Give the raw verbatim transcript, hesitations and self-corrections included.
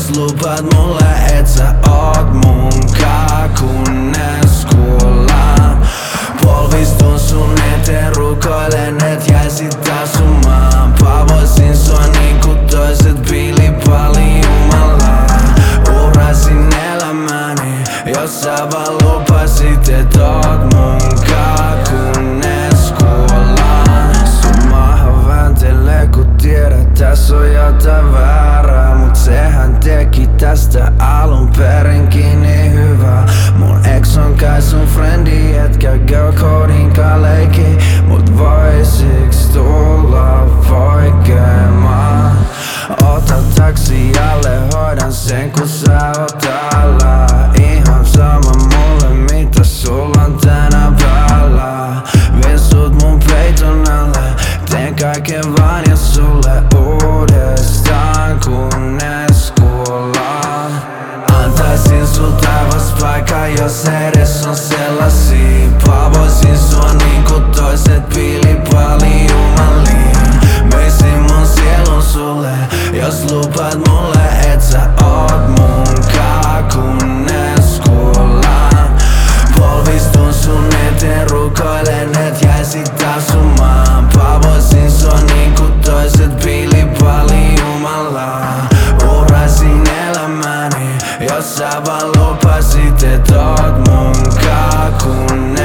Jos lupaat mulle et sä oot munkaan, kunnes kuollaan. Polvistun sun eteen, rukoilen et jäisit asumaan. Pavoisin sua niinku toiset piilipali Jumalaa. Uhrasin elämäni, jos sä vaan lupasit et oot munkaan, kunnes kuollaan. Sun maahan vääntelee kun tiedät tässä on jotain väärää, mut sehän teki tästä alun perinkin niin hyvä. Mun ex on kai sun friendi, etkä girlcodinkaan leikki, mut voisiks tulla poikemaan? Ota taksi alle, hoidan sen kun sä oot täällä. Ihan sama mulle mitä sulla on tänä päällä. Vien sut mun peiton alle, teen kaiken vaan ja sulle uudestaan, kunnes kuollaan. Antaisin sul taivas paikka, jos edes on sellaisia. Pavoisin sua niinku toiset piilipali jumaliin. Möisin mun sielun sulle, jos lupaat mulle et sä oot munkaan, kunnes kuollaan. Polvistun sun eteen, rukoilen et jäisit asumaan. Pavoisin sua niinku toiset piilipali Jumalaa. Uhrasin elämäni, jos sä vaan lupasit et oot munkaan, kunnes